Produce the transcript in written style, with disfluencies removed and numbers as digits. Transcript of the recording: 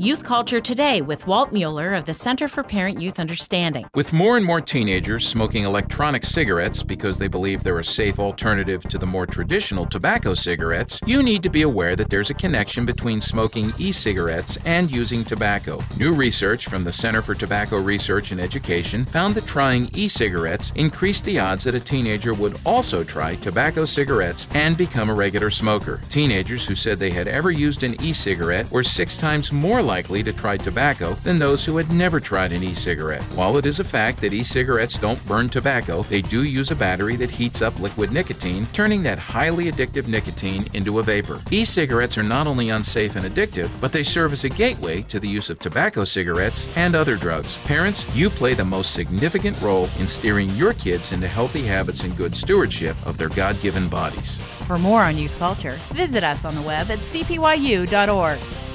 Youth Culture Today with Walt Mueller of the Center for Parent-Youth Understanding. With more and more teenagers smoking electronic cigarettes because they believe they're a safe alternative to the more traditional tobacco cigarettes, you need to be aware that there's a connection between smoking e-cigarettes and using tobacco. New research from the Center for Tobacco Research and Education found that trying e-cigarettes increased the odds that a teenager would also try tobacco cigarettes and become a regular smoker. Teenagers who said they had ever used an e-cigarette were 6 times more likely to try tobacco than those who had never tried an e-cigarette. While it is a fact that e-cigarettes don't burn tobacco, they do use a battery that heats up liquid nicotine, turning that highly addictive nicotine into a vapor. E-cigarettes are not only unsafe and addictive, but they serve as a gateway to the use of tobacco cigarettes and other drugs. Parents, you play the most significant role in steering your kids into healthy habits and good stewardship of their God-given bodies. For more on youth culture, visit us on the web at cpyu.org.